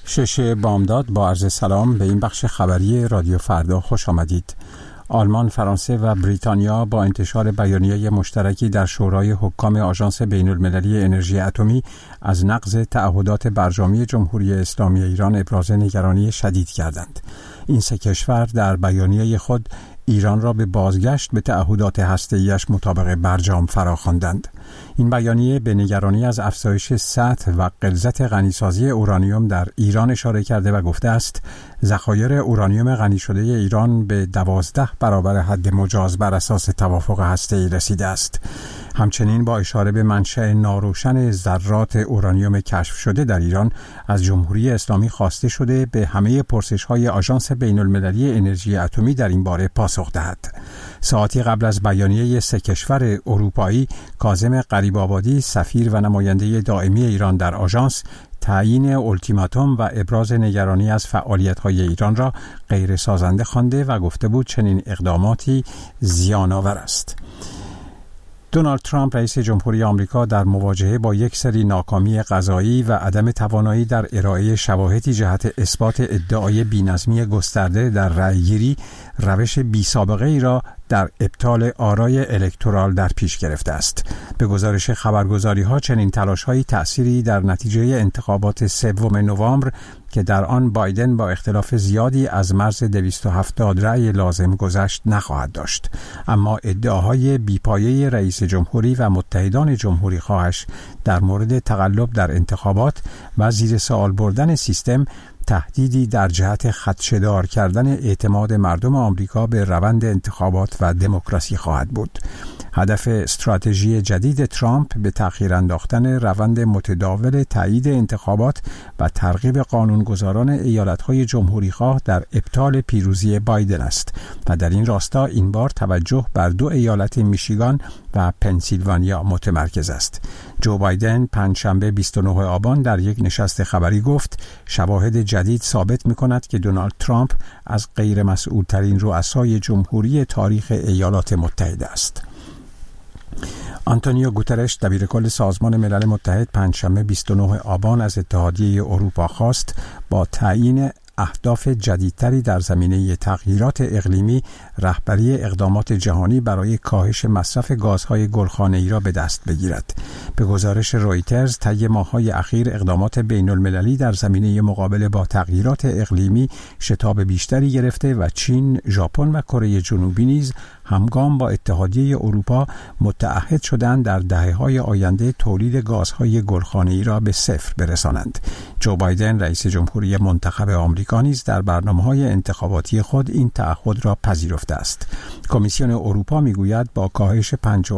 6 بامداد با عرض سلام به این بخش خبری رادیو فردا خوش آمدید. آلمان، فرانسه و بریتانیا با انتشار بیانیه مشترکی در شورای حکام آژانس بین‌المللی انرژی اتمی از نقض تعهدات برجامی جمهوری اسلامی ایران ابراز نگرانی شدید کردند. این سه کشور در بیانیه خود ایران را به بازگشت به تعهدات هسته‌ایش مطابق برجام فراخواندند. این بیانیه به نگرانی از افزایش سطح و غلظت غنیسازی اورانیوم در ایران اشاره کرده و گفته است ذخایر اورانیوم غنی شده ایران به 12 برابر حد مجاز بر اساس توافق هسته‌ای رسیده است. همچنین با اشاره به منشأ ناروشن ذرات اورانیوم کشف شده در ایران از جمهوری اسلامی خواسته شده به همه پرسش‌های آژانس بین‌المللی انرژی اتمی در این باره پاسخ دهد. ساعتی قبل از بیانیه سه کشور اروپایی، کاظم غریب‌آبادی سفیر و نماینده دائمی ایران در آژانس تعیین اولتیماتوم و ابراز نگرانی از فعالیت‌های ایران را غیر سازنده خوانده و گفته بود چنین اقداماتی زیان‌آور است. دونالد ترامپ رئیس جمهوری آمریکا در مواجهه با یک سری ناکامی قضایی و عدم توانایی در ارائه شواهدی جهت اثبات ادعای بی‌نظمی گسترده در رأی‌گیری روش بی‌سابقه‌ای را در ابطال آرای الکترال در پیش گرفته است. به گزارش خبرگزاری‌ها چنین تلاش‌هایی تأثیری در نتیجه انتخابات 3 نوامبر که در آن بایدن با اختلاف زیادی از مرز 270 رأی لازم گذشت نخواهد داشت. اما ادعاهای بیپایه رئیس جمهوری و متحدان جمهوری خواهش در مورد تقلب در انتخابات و زیر سوال بردن سیستم تهدیدی در جهت خدشه‌دار کردن اعتماد مردم آمریکا به روند انتخابات و دموکراسی خواهد بود. هدف استراتژی جدید ترامپ به تأخیر انداختن روند متداول تایید انتخابات و ترغیب قانونگذاران ایالت‌های جمهوری‌خواه در ابطال پیروزی بایدن است و در این راستا این بار توجه بر 2 ایالت میشیگان و پنسیلوانیا متمرکز است. جو بایدن پنجشنبه 29 آبان در یک نشست خبری گفت شواهد جدید ثابت می‌کند که دونالد ترامپ از غیر مسئول‌ترین رؤسای جمهوری تاریخ ایالات متحده است. آنتونیو گوترش دبیرکل سازمان ملل متحد پنجشنبه 29 آبان از اتحادیه اروپا خواست با تعیین اهداف جدیدتری در زمینه تغییرات اقلیمی رهبری اقدامات جهانی برای کاهش مصرف گازهای گلخانه‌ای را به دست بگیرد. به گزارش رویترز طی ماه‌های اخیر اقدامات بین‌المللی در زمینه مقابله با تغییرات اقلیمی شتاب بیشتری گرفته و چین، ژاپن و کره جنوبی نیز همگام با اتحادیه اروپا متعهد شدند در دهه‌های آینده تولید گازهای گلخانه‌ای را به صفر برسانند. جو بایدن رئیس جمهوری منتخب آمریکا نیز در برنامه‌های انتخاباتی خود این تعهد را پذیرفته است. کمیسیون اروپا می‌گوید با کاهش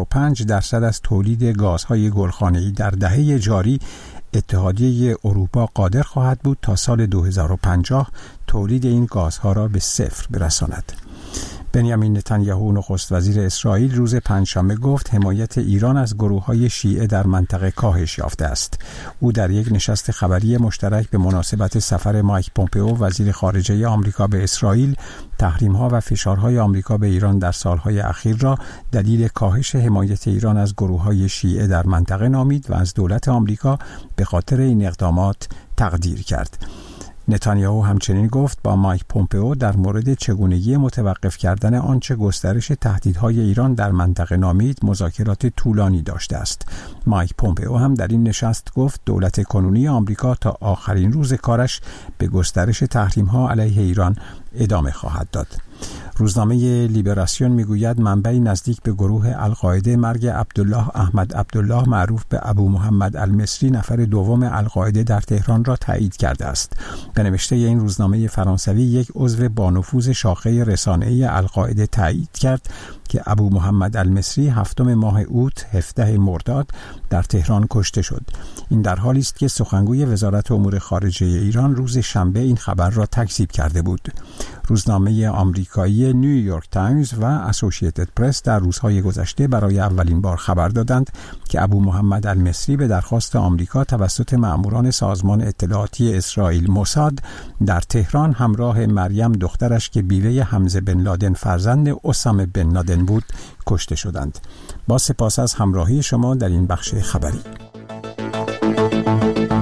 55% از تولید گازهای گلخانه‌ای در دهه جاری اتحادیه اروپا قادر خواهد بود تا سال 2050 تولید این گازها را به صفر برساند. بنیامین نتانیاهو نخست وزیر اسرائیل روز پنجشنبه گفت حمایت ایران از گروه‌های شیعه در منطقه کاهش یافته است. او در یک نشست خبری مشترک به مناسبت سفر مایک پومپئو وزیر خارجه آمریکا به اسرائیل تحریم‌ها و فشارهای آمریکا به ایران در سالهای اخیر را دلیل کاهش حمایت ایران از گروه‌های شیعه در منطقه نامید و از دولت آمریکا به خاطر این اقدامات تقدیر کرد. نتانیاهو همچنین گفت با مایک پومپئو در مورد چگونگی متوقف کردن آنچه گسترش تهدیدهای ایران در منطقه نامید مذاکرات طولانی داشته است. مایک پومپئو هم در این نشست گفت دولت کنونی آمریکا تا آخرین روز کارش به گسترش تحریم‌ها علیه ایران ادامه خواهد داد. روزنامه لیبراسیون میگوید منبعی نزدیک به گروه القاعده مرگ عبدالله احمد عبدالله معروف به ابو محمد المصری نفر دوم القاعده در تهران را تایید کرده است. به نوشته این روزنامه فرانسوی یک عضو با نفوذ شاخه رسانه‌ای القاعده تایید کرد که ابو محمد المصری 7 ماه اوت 17 مرداد در تهران کشته شد. این در حالی است که سخنگوی وزارت امور خارجه ایران روز شنبه این خبر را تکذیب کرده بود. روزنامه آمریکایی نیویورک تایمز و اسوسییتد پرس در روزهای گذشته برای اولین بار خبر دادند که ابو محمد المصری به درخواست آمریکا توسط مأموران سازمان اطلاعاتی اسرائیل موساد در تهران همراه مریم دخترش که بیوه حمزه بن لادن فرزند اسامه بن لادن بود کشته شدند. با سپاس از همراهی شما در این بخش خبری.